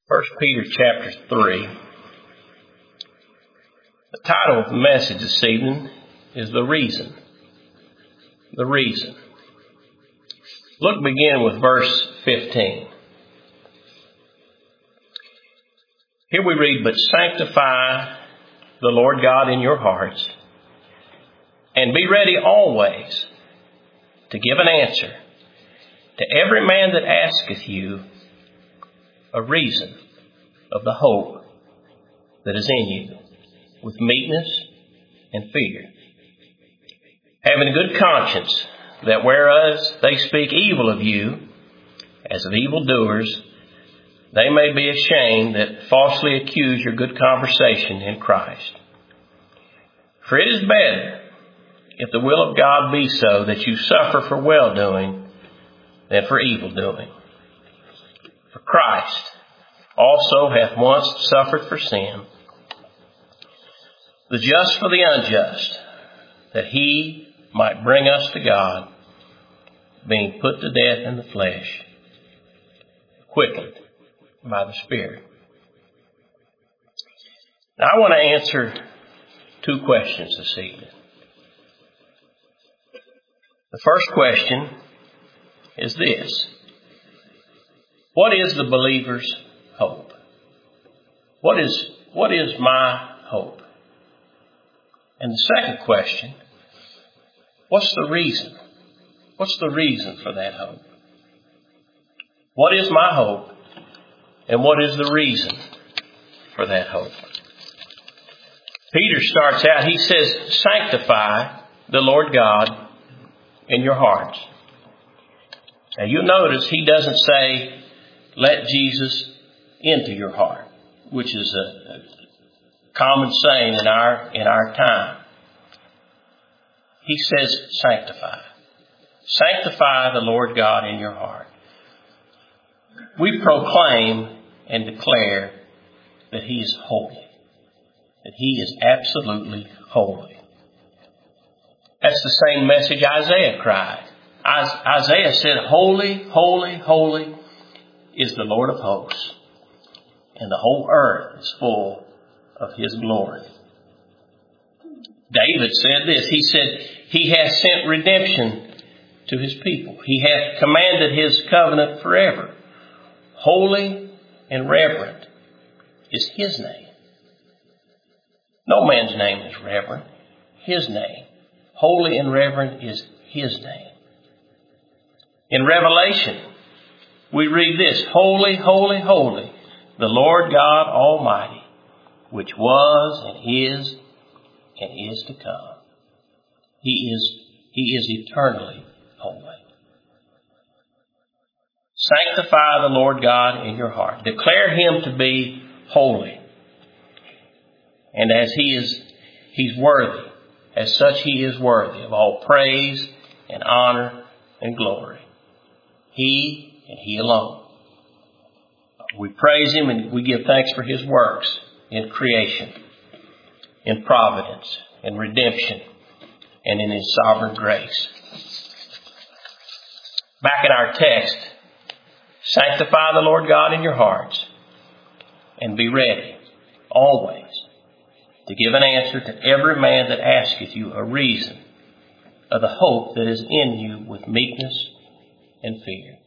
First Peter chapter 3. The title of the message this evening is The Reason. The Reason. Look, begin with verse 15. Here we read, "But sanctify the Lord God in your hearts, and be ready always to give an answer to every man that asketh you a reason of the hope that is in you, with meekness and fear, having a good conscience, that whereas they speak evil of you, as of evildoers, they may be ashamed that falsely accuse your good conversation in Christ. For it is better, if the will of God be so, that you suffer for well-doing than for evil-doing. For Christ also hath once suffered for sin, the just for the unjust, that he might bring us to God, being put to death in the flesh, quickened by the Spirit." Now I want to answer two questions this evening. The first question is this: what is the believer's hope? What is my hope? And the second question, what's the reason? What's the reason for that hope? What is my hope? And what is the reason for that hope? Peter starts out, he says, sanctify the Lord God in your hearts. Now you'll notice he doesn't say, let Jesus into your heart, which is a common saying in our time. He says, sanctify. Sanctify the Lord God in your heart. We proclaim and declare that he is holy, that he is absolutely holy. That's the same message Isaiah cried. Isaiah said, holy, holy, holy is the Lord of hosts, and the whole earth is full of his glory. David said this. He said, he hath sent redemption to his people. He hath commanded his covenant forever. Holy and reverent is his name. No man's name is reverent. His name. Holy and reverent is his name. In Revelation, we read this: Holy, holy, holy, the Lord God Almighty, which was and is to come. He is eternally holy. Sanctify the Lord God in your heart. Declare him to be holy. And as he's worthy, as such he is worthy of all praise and honor and glory. He and he alone. We praise him and we give thanks for his works in creation, in providence, in redemption, and in his sovereign grace. Back in our text, sanctify the Lord God in your hearts, and be ready always to give an answer to every man that asketh you a reason of the hope that is in you, with meekness and fear.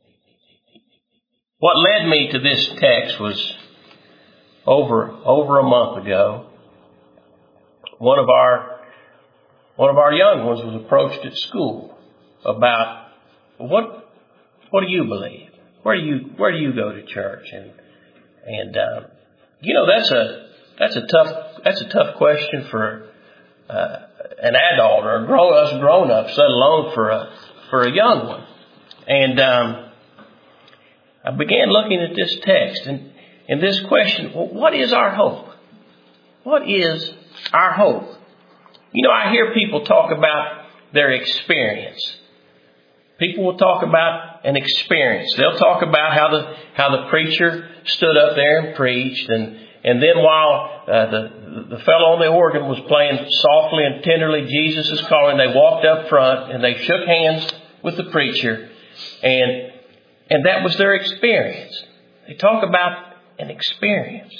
What led me to this text was over a month ago, one of our young ones was approached at school about what do you believe? Where do you go to church? And that's a tough question for an adult or us grown ups, let alone for a young one. And I began looking at this text and this question: well, what is our hope? What is our hope? You know, I hear people talk about their experience. People will talk about an experience. They'll talk about how the preacher stood up there and preached, and then while the fellow on the organ was playing softly and tenderly, Jesus is calling, they walked up front and they shook hands with the preacher, and that was their experience. They talk about an experience.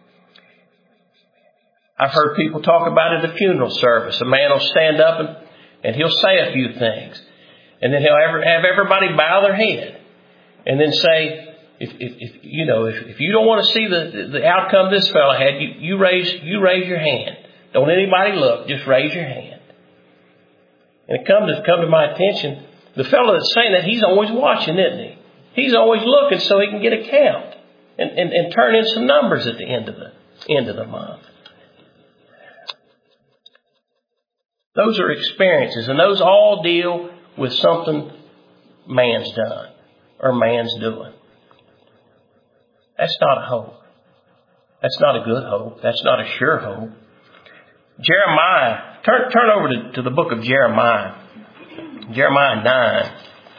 I've heard people talk about it at a funeral service. A man will stand up and he'll say a few things. And then he'll have everybody bow their head. And then say, if you don't want to see the outcome this fellow had, you raise your hand. Don't anybody look, just raise your hand. And it come to my attention, the fellow that's saying that, he's always watching, isn't he? He's always looking so he can get a count and turn in some numbers at the end of the month. Those are experiences, and those all deal with something man's done or man's doing. That's not a hope. That's not a good hope. That's not a sure hope. Jeremiah, turn over to the book of Jeremiah. Jeremiah 9.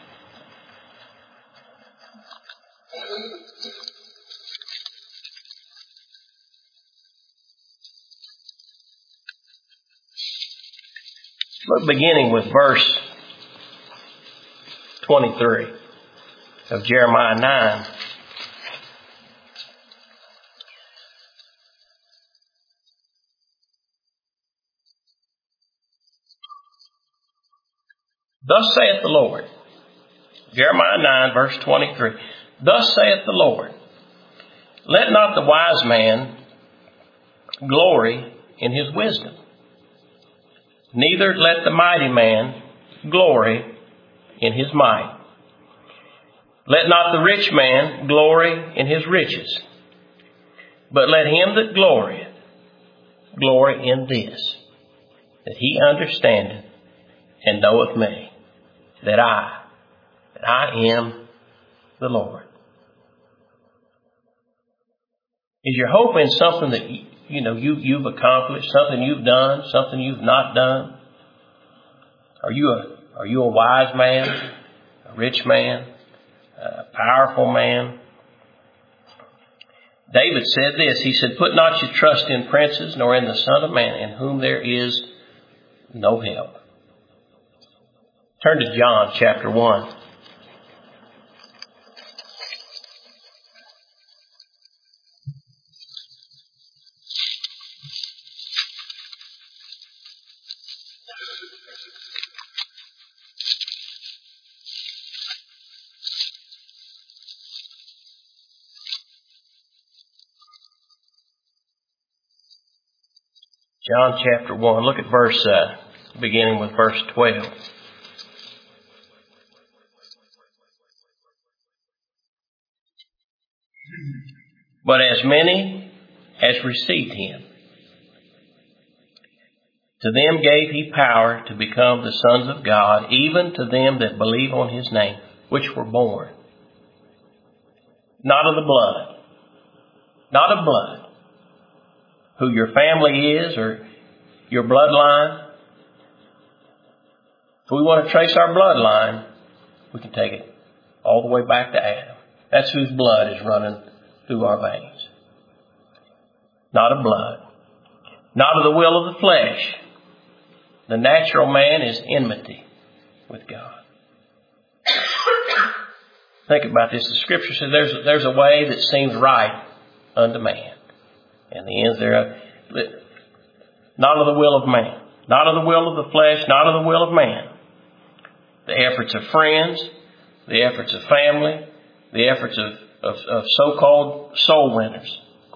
Look, beginning with verse 23 of Jeremiah 9. Thus saith the Lord. Jeremiah 9, verse 23. Thus saith the Lord, let not the wise man glory in his wisdom, neither let the mighty man glory in his might. Let not the rich man glory in his riches, but let him that glorieth glory in this, that he understandeth and knoweth me, that I am the Lord. Is your hope in something that you've accomplished, something you've done, something you've not done? Are you a wise man, a rich man, a powerful man? David said this. He said, put not your trust in princes, nor in the Son of Man, in whom there is no help. Turn to John chapter 1. John chapter 1. Look at beginning with verse 12. But as many as received him, to them gave he power to become the sons of God, even to them that believe on his name, which were born not of the blood, not of blood, who your family is or your bloodline. If we want to trace our bloodline, we can take it all the way back to Adam. That's whose blood is running through our veins. Not of blood. Not of the will of the flesh. The natural man is enmity with God. Think about this. The Scripture says there's a way that seems right unto man, and the ends thereof. Not of the will of man. Not of the will of the flesh. Not of the will of man. The efforts of friends. The efforts of family. The efforts of so-called soul winners.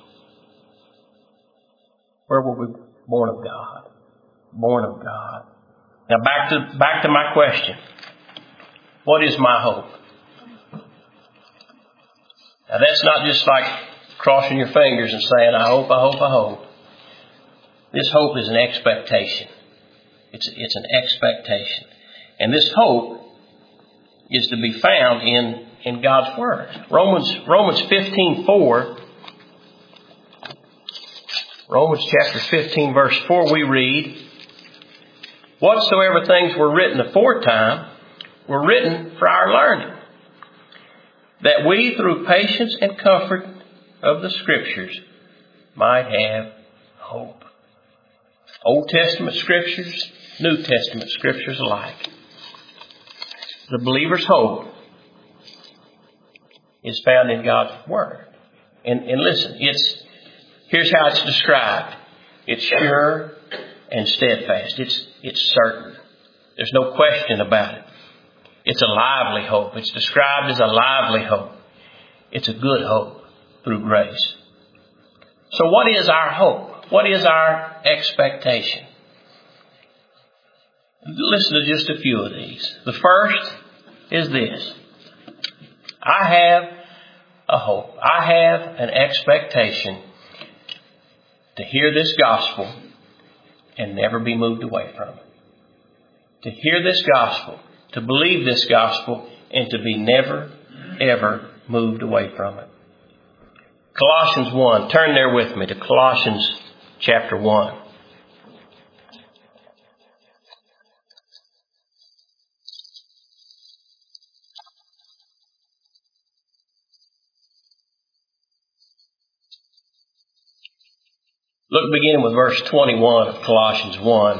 Where were we born of God? Born of God. Now back to my question. What is my hope? Now that's not just like crossing your fingers and saying, I hope, I hope, I hope. This hope is an expectation. It's an expectation. And this hope is to be found in God's Word. Romans 15:4. Romans chapter 15 verse 4 we read, whatsoever things were written aforetime were written for our learning, that we through patience and comfort of the Scriptures might have hope. Old Testament Scriptures, New Testament Scriptures alike. The believer's hope is found in God's Word. And listen, here's how it's described. It's sure and steadfast. It's certain. There's no question about it. It's a lively hope. It's described as a lively hope. It's a good hope through grace. So what is our hope? What is our expectation? Listen to just a few of these. The first is this. I have a hope. I have an expectation to hear this gospel and never be moved away from it. To hear this gospel, to believe this gospel, and to be never, ever moved away from it. Colossians 1. Turn there with me to Colossians chapter 1. Look beginning with verse 21 of Colossians 1.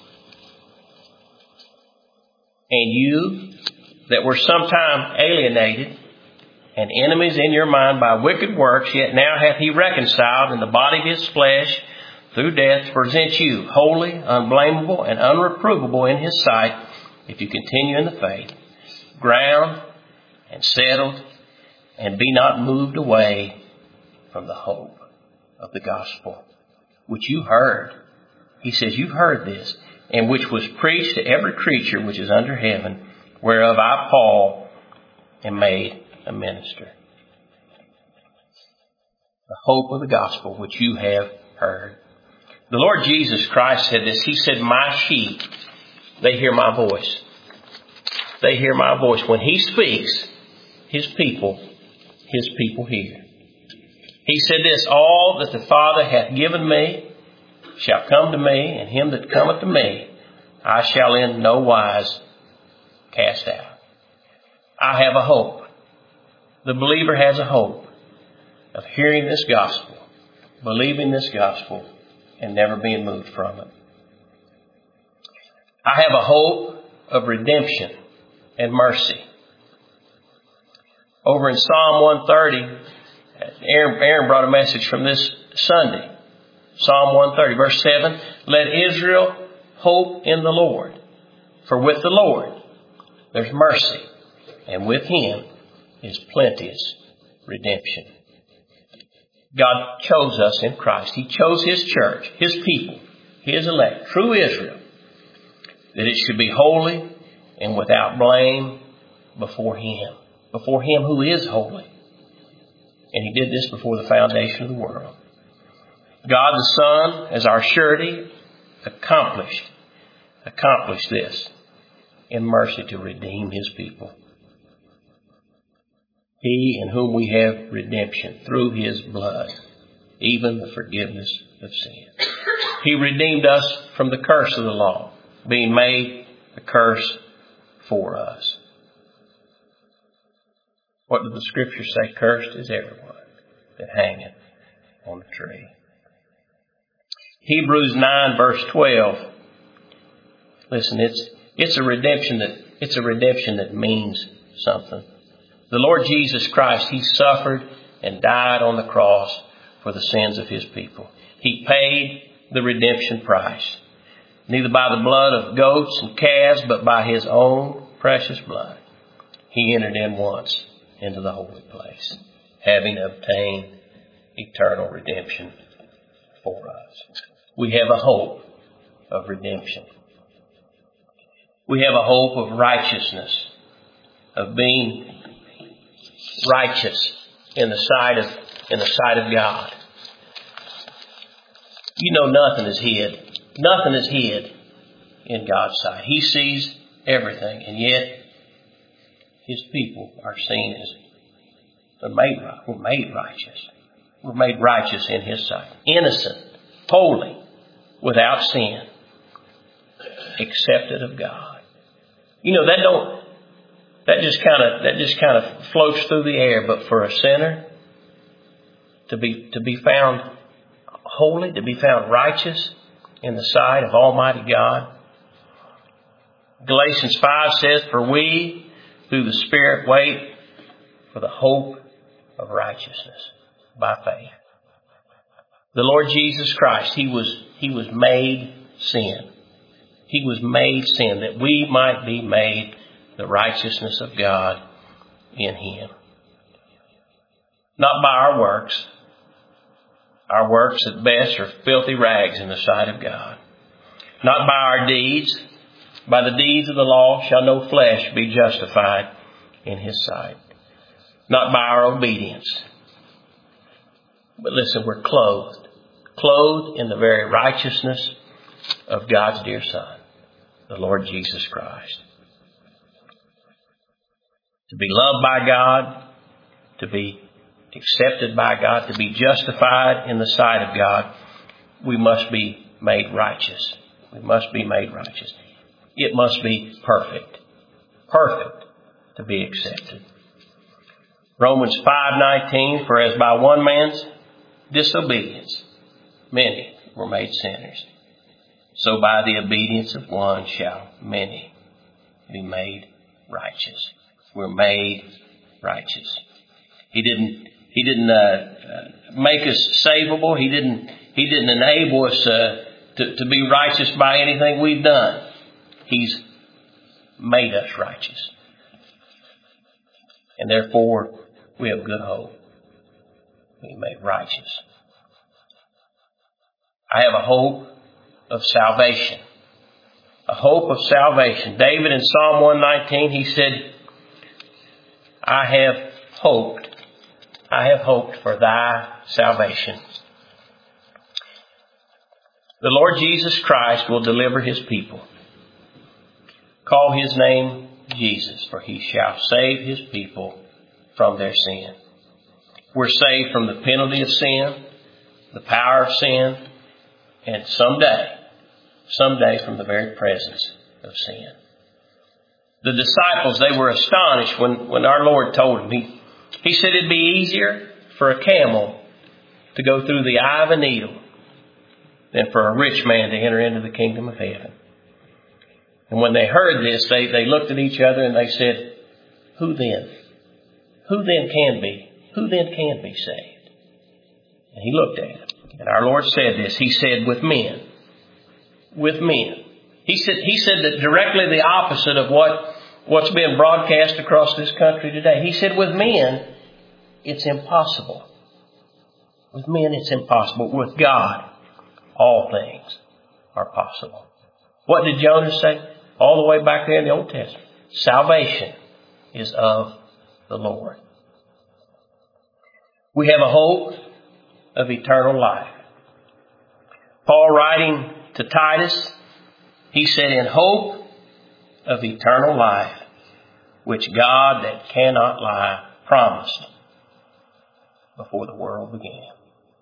And you that were sometime alienated and enemies in your mind by wicked works, yet now hath he reconciled in the body of his flesh through death to present you holy, unblameable, and unreprovable in his sight, if you continue in the faith, ground and settled, and be not moved away from the hope of the gospel, which you heard. He says, you've heard this, and which was preached to every creature which is under heaven, whereof I, Paul, am made a minister. The hope of the gospel which you have heard. The Lord Jesus Christ said this. He said, my sheep, they hear my voice. They hear my voice. When he speaks, his people hear. He said this, all that the Father hath given me shall come to me, and him that cometh to me I shall in no wise cast out. I have a hope. The believer has a hope of hearing this gospel, believing this gospel, and never being moved from it. I have a hope of redemption and mercy. Over in Psalm 130, Aaron brought a message from this Sunday. Psalm 130, verse 7, let Israel hope in the Lord. For with the Lord there's mercy, and with him is plenteous redemption. God chose us in Christ. He chose his church, his people, his elect, true Israel, that it should be holy and without blame before him who is holy. And he did this before the foundation of the world. God the Son, as our surety, accomplished this in mercy to redeem his people. He in whom we have redemption through his blood, even the forgiveness of sin. He redeemed us from the curse of the law, being made a curse for us. What did the Scripture say? Cursed is everyone that hangeth on the tree. Hebrews 9 verse 12. Listen, it's a redemption that means something. The Lord Jesus Christ, he suffered and died on the cross for the sins of his people. He paid the redemption price, neither by the blood of goats and calves, but by his own precious blood. He entered in once into the holy place, having obtained eternal redemption for us. We have a hope of redemption. We have a hope of righteousness, of being righteous in the sight of God. You know, nothing is hid. Nothing is hid in God's sight. He sees everything, and yet his people are seen as we're made righteous. We're made righteous in his sight. Innocent, holy, without sin, accepted of God. You know, that just kind of floats through the air, but for a sinner to be found holy, to be found righteous in the sight of Almighty God. Galatians 5 says, for we through the Spirit wait for the hope of righteousness. by faith. The Lord Jesus Christ, He was made sin. He was made sin that we might be made the righteousness of God in Him. Not by our works. Our works at best are filthy rags in the sight of God. Not by our deeds. By the deeds of the law shall no flesh be justified in His sight. Not by our obedience. But listen, we're clothed in the very righteousness of God's dear Son, the Lord Jesus Christ. To be loved by God, to be accepted by God, to be justified in the sight of God, we must be made righteous. We must be made righteous. It must be perfect. Perfect to be accepted. Romans 5:19, for as by one man's disobedience many were made sinners, so by the obedience of one shall many be made righteous. We're made righteous. He didn't make us savable. He didn't enable us to be righteous by anything we've done. He's made us righteous. And therefore, we have good hope. We made righteous. I have a hope of salvation. A hope of salvation. David in Psalm 119, he said, I have hoped for thy salvation. The Lord Jesus Christ will deliver His people. Call His name Jesus, for He shall save His people from their sin. We're saved from the penalty of sin, the power of sin, and someday from the very presence of sin. The disciples, they were astonished when our Lord told them. He said it'd be easier for a camel to go through the eye of a needle than for a rich man to enter into the kingdom of heaven. And when they heard this, they looked at each other and they said, Who then? Who then can be saved? And He looked at them. And our Lord said this. He said, with men. He said that directly the opposite of what's being broadcast across this country today. He said, with men, it's impossible. With men, it's impossible. With God, all things are possible. What did Jonah say? All the way back there in the Old Testament. Salvation is of the Lord. We have a hope of eternal life. Paul, writing to Titus, he said, in hope of eternal life, which God that cannot lie promised before the world began.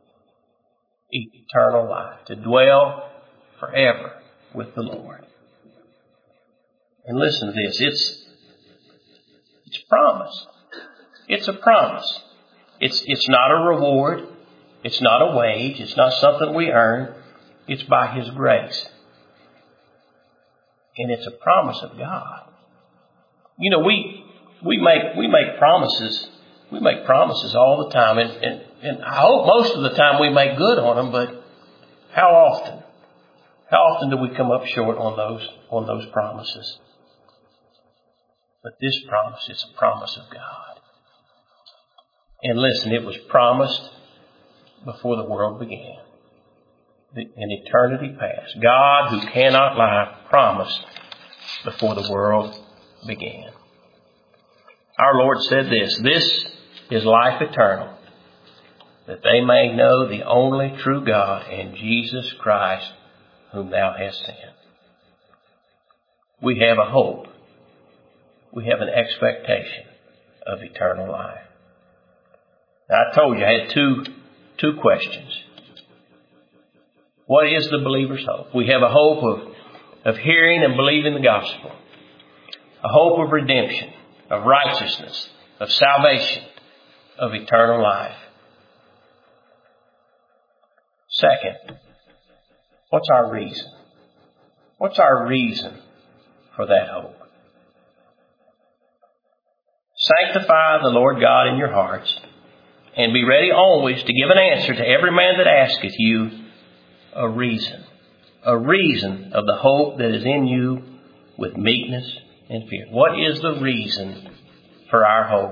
Eternal life, to dwell forever with the Lord. And listen to this, it's promised. It's a promise. It's not a reward. It's not a wage. It's not something we earn. It's by His grace. And it's a promise of God. You know, we make promises. We make promises all the time. And I hope most of the time we make good on them, but how often? How often do we come up short on those promises? But this promise is a promise of God. And listen, it was promised before the world began. In eternity past. God, who cannot lie, promised before the world began. Our Lord said this is life eternal, that they may know the only true God and Jesus Christ, whom thou hast sent. We have a hope. We have an expectation of eternal life. Now, I told you I had two questions. What is the believer's hope? We have a hope of hearing and believing the gospel. A hope of redemption, of righteousness, of salvation, of eternal life. Second, what's our reason? What's our reason for that hope? Sanctify the Lord God in your hearts, And be ready always to give an answer to every man that asketh you a reason of the hope that is in you with meekness and fear. What is the reason for our hope?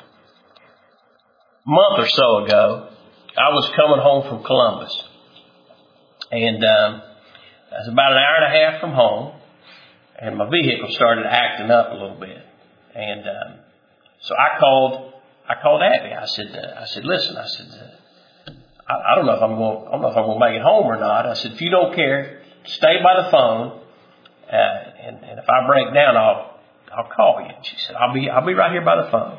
A month or so ago, I was coming home from Columbus. And I was about an hour and a half from home. And my vehicle started acting up a little bit. And so I called Abby. I said, listen, I don't know if I'm going to make it home or not. I said, if you don't care, stay by the phone. And if I break down, I'll call you. And she said, I'll be right here by the phone.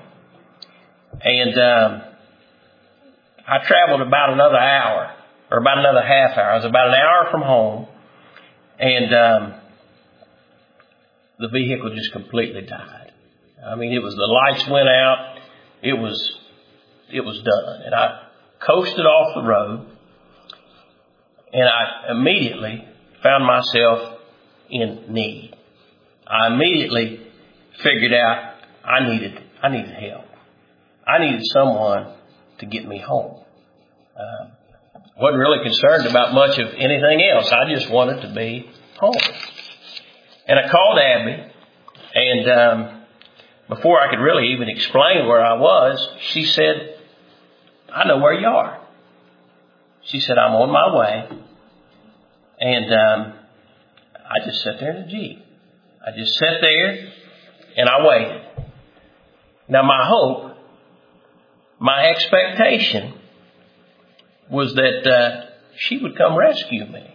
And I traveled about another hour, or about another half hour. I was about an hour from home, and the vehicle just completely died. I mean, it was, the lights went out. It was done. And I coasted off the road, and I immediately found myself in need. I immediately figured out I needed help. I needed someone to get me home. Wasn't really concerned about much of anything else. I just wanted to be home. And I called Abby, and before I could really even explain where I was, she said, I know where you are. She said, I'm on my way. And I just sat there in the Jeep. I just sat there and I waited. Now my hope, my expectation was that she would come rescue me.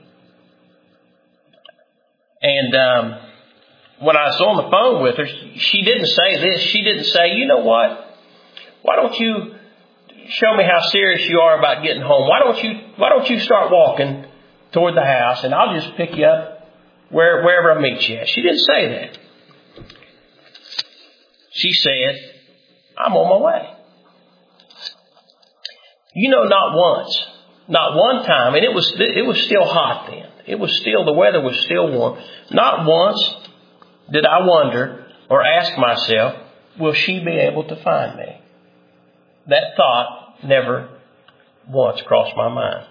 And when I was on the phone with her, she didn't say this. She didn't say, you know what? Why don't you show me how serious you are about getting home? Why don't you start walking toward the house, and I'll just pick you up wherever I meet you at. She didn't say that. She said, I'm on my way. You know, not once, not one time, and it was still hot then. The weather was still warm. Not once did I wonder or ask myself, will she be able to find me? That thought never once crossed my mind.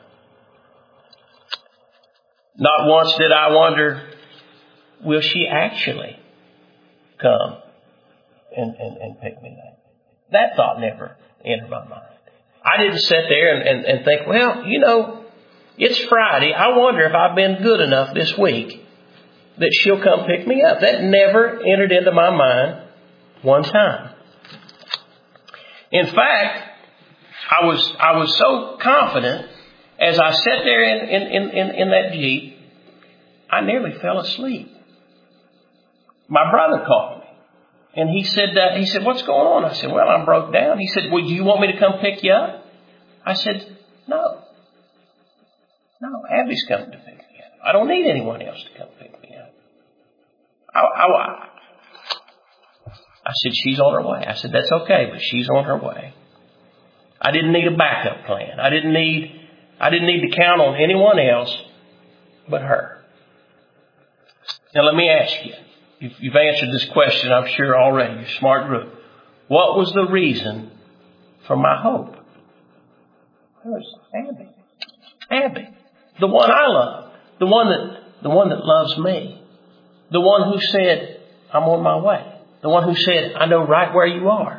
Not once did I wonder, will she actually come and pick me up? That thought never entered my mind. I didn't sit there and think, well, you know, it's Friday. I wonder if I've been good enough this week that she'll come pick me up. That never entered into my mind one time. In fact, I was so confident as I sat there in that Jeep, I nearly fell asleep. My brother called me, and he said, what's going on? I said, well, I'm broke down. He said, well, do you want me to come pick you up? I said, no, Abby's coming to pick me up. I don't need anyone else to come pick me up. I said, she's on her way. I said, that's okay, but she's on her way. I didn't need a backup plan. I didn't need to count on anyone else but her. Now let me ask you, you've answered this question, I'm sure already, you're a smart group. What was the reason for my hope? It was Abby. The one I love. The one that loves me. The one who said, I'm on my way. The one who said, I know right where you are.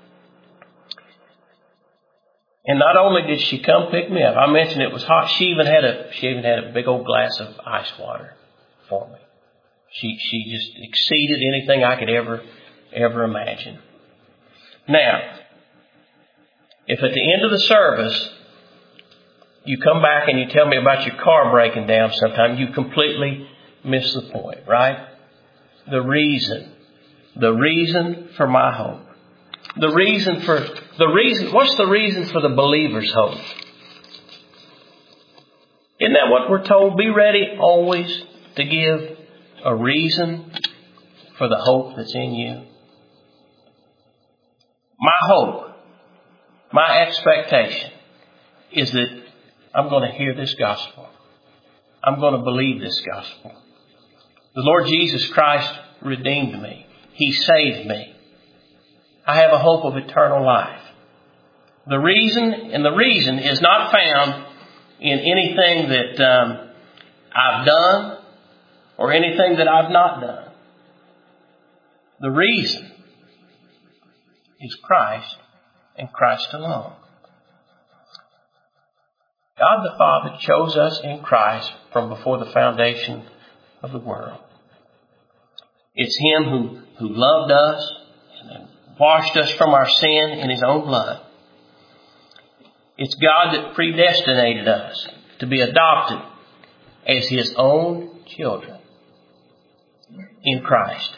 And not only did she come pick me up, I mentioned it was hot. She even had a big old glass of ice water for me. She just exceeded anything I could ever imagine. Now, if at the end of the service you come back and you tell me about your car breaking down sometime, you completely miss the point, right? The reason for my hope. What's the reason for the believer's hope? Isn't that what we're told? Be ready always to give a reason for the hope that's in you. My hope, my expectation is that I'm going to hear this gospel. I'm going to believe this gospel. The Lord Jesus Christ redeemed me. He saved me. I have a hope of eternal life. The reason is not found in anything that I've done or anything that I've not done. The reason is Christ and Christ alone. God the Father chose us in Christ from before the foundation of the world. It's Him who loved us and washed us from our sin in His own blood. It's God that predestinated us to be adopted as His own children in Christ.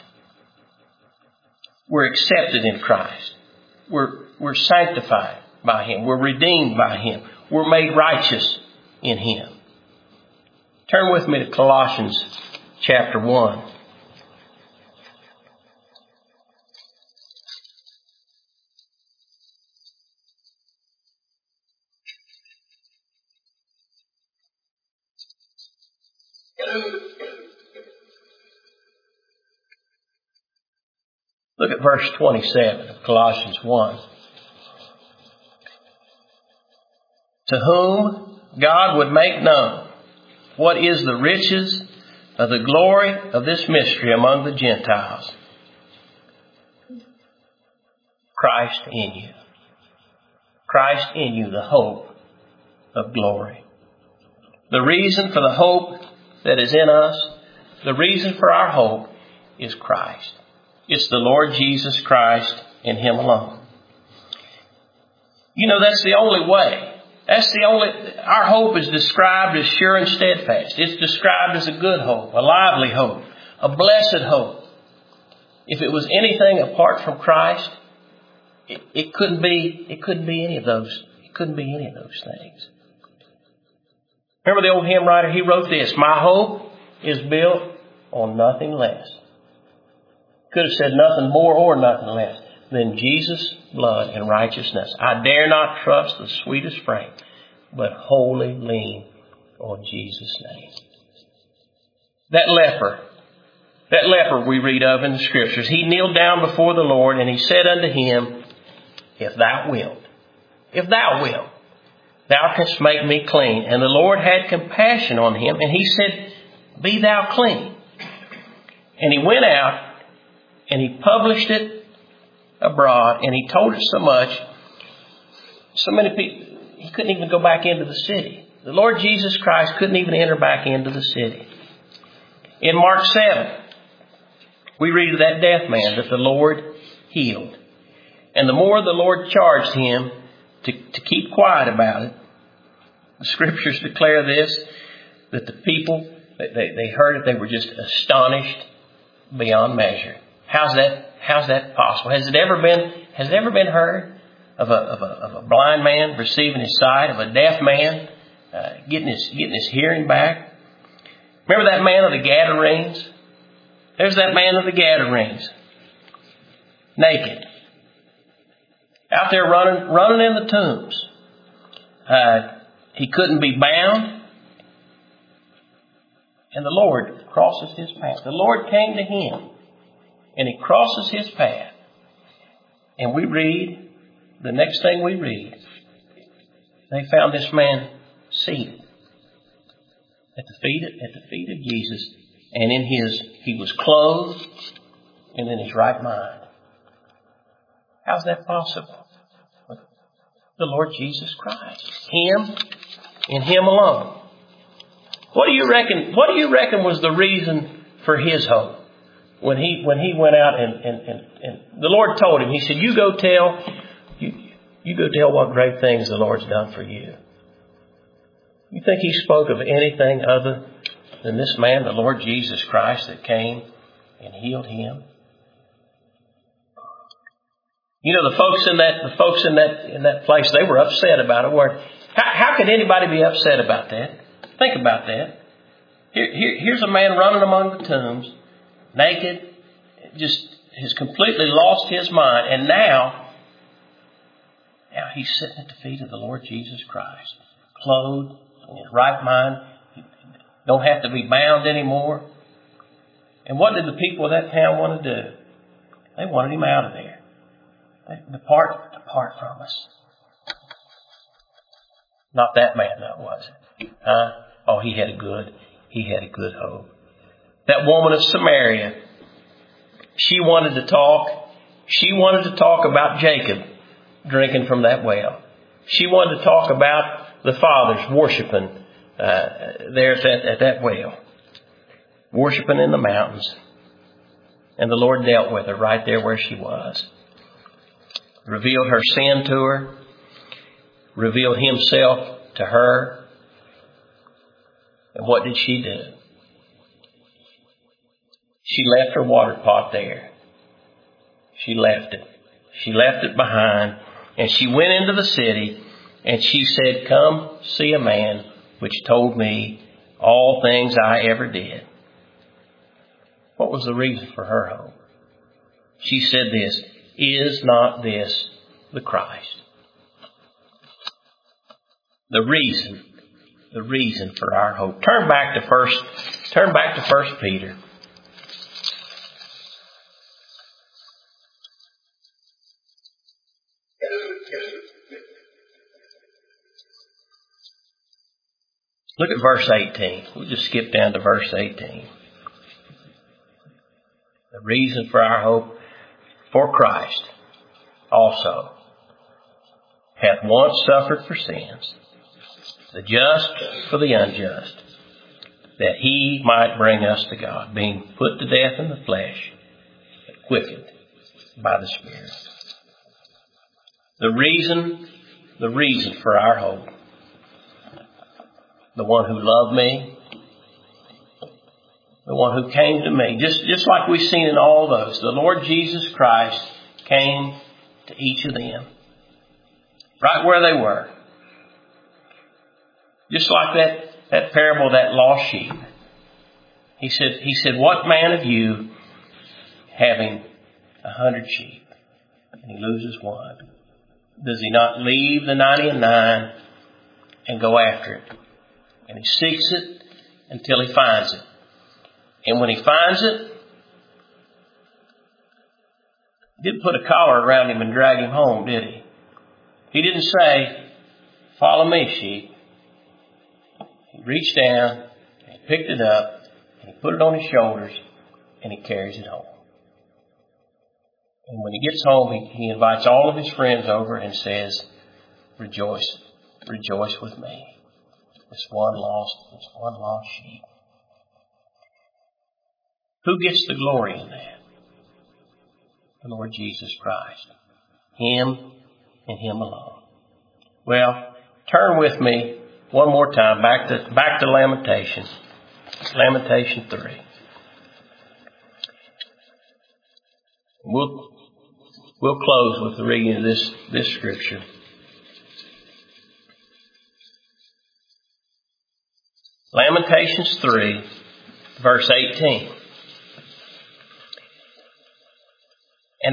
We're accepted in Christ. We're sanctified by Him. We're redeemed by Him. We're made righteous in Him. Turn with me to Colossians chapter 1. Look at verse 27 of Colossians 1. To whom God would make known what is the riches of the glory of this mystery among the Gentiles. Christ in you. Christ in you, the hope of glory. The reason for the hope that is in us, the reason for our hope is Christ. It's the Lord Jesus Christ and Him alone. You know, that's the only way. Our hope is described as sure and steadfast. It's described as a good hope, a lively hope, a blessed hope. If it was anything apart from Christ, it couldn't be any of those. It couldn't be any of those things. Remember the old hymn writer? He wrote this: my hope is built on nothing less. Could have said nothing more or nothing less than Jesus' blood and righteousness. I dare not trust the sweetest frame, but wholly lean on Jesus' name. That leper we read of in the Scriptures, he kneeled down before the Lord and he said unto Him, if thou wilt, thou canst make me clean. And the Lord had compassion on him and He said, be thou clean. And he went out and he published it abroad, and he told it so many people, he couldn't even go back into the city. The Lord Jesus Christ couldn't even enter back into the city. In Mark 7, we read of that deaf man that the Lord healed. And the more the Lord charged him to keep quiet about it, the Scriptures declare this, that the people, they heard it, they were just astonished beyond measure. How's that possible? Has it ever been heard of a blind man receiving his sight, of a deaf man getting his hearing back? Remember that man of the Gadarenes? There's that man of the Gadarenes, naked, out there running in the tombs. He couldn't be bound, and the Lord crosses his path. The Lord came to him. And He crosses his path. And we read, the next thing we read, they found this man seated at the feet of Jesus. And he was clothed and in his right mind. How's that possible? The Lord Jesus Christ. Him and Him alone. What do you reckon was the reason for his hope? When he went out and the Lord told him, He said, you go tell what great things the Lord's done for you. You think He spoke of anything other than this man, the Lord Jesus Christ, that came and healed him? You know, the folks in that place, they were upset about it. How could anybody be upset about that? Think about that. Here's a man running among the tombs, naked, just has completely lost his mind. And now he's sitting at the feet of the Lord Jesus Christ, clothed in his right mind. He don't have to be bound anymore. And what did the people of that town want to do? They wanted him out of there. Depart from us. Not that man, though, was it? Oh, he had a good hope. That woman of Samaria, she wanted to talk about Jacob drinking from that well. She wanted to talk about the fathers worshiping there at that well, worshiping in the mountains. And the Lord dealt with her right there where she was. Revealed her sin to her. Revealed Himself to her. And what did she do? She left her water pot there. She left it. She left it behind. And she went into the city and she said, "Come see a man which told me all things I ever did." What was the reason for her hope? She said this, "Is not this the Christ?" The reason for our hope. Turn back to 1 Peter. Look at verse 18. We'll just skip down to verse 18. The reason for our hope, for Christ also hath once suffered for sins, the just for the unjust, that He might bring us to God, being put to death in the flesh, but quickened by the Spirit. The reason for our hope. The one who loved me, the one who came to me, just like we've seen in all those, the Lord Jesus Christ came to each of them, right where they were. Just like that parable of that lost sheep. He said, "What man of you, having 100 sheep, and he loses one, does he not leave the 99 and go after it? And he seeks it until he finds it. And when he finds it, he didn't put a collar around him and drag him home, did he? He didn't say, 'Follow me, sheep.' He reached down, and he picked it up, and he put it on his shoulders, and he carries it home. And when he gets home, he invites all of his friends over and says, 'Rejoice with me. This one lost sheep.'" Who gets the glory in that? The Lord Jesus Christ. Him and Him alone. Well, turn with me one more time back to Lamentations. Lamentation 3. We'll close with the reading of this scripture. Lamentations 3, verse 18. "And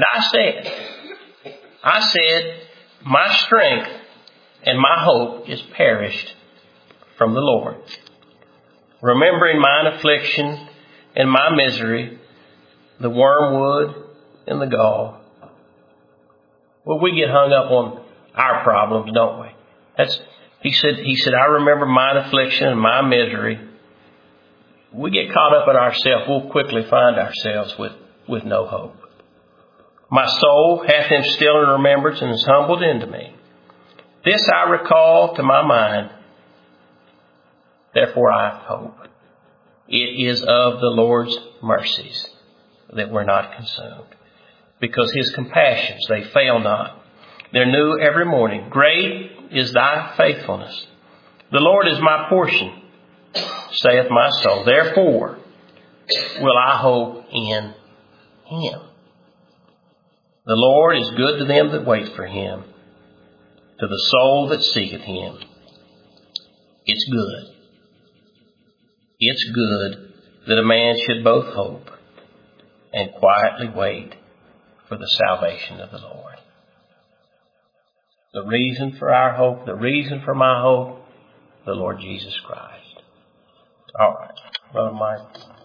I said, my strength and my hope is perished from the Lord. Remembering mine affliction and my misery, the wormwood and the gall." Well, we get hung up on our problems, don't we? He said, "I remember mine affliction and my misery." We get caught up in ourselves. We'll quickly find ourselves with no hope. "My soul hath Him still in remembrance and is humbled into me. This I recall to my mind. Therefore I have hope. It is of the Lord's mercies that we're not consumed, because His compassions, they fail not. They're new every morning. Great is thy faithfulness. The Lord is my portion, saith my soul. Therefore will I hope in Him. The Lord is good to them that wait for Him, to the soul that seeketh Him." It's good. It's good that a man should both hope and quietly wait for the salvation of the Lord. The reason for our hope, the reason for my hope, the Lord Jesus Christ. All right, Brother Mike.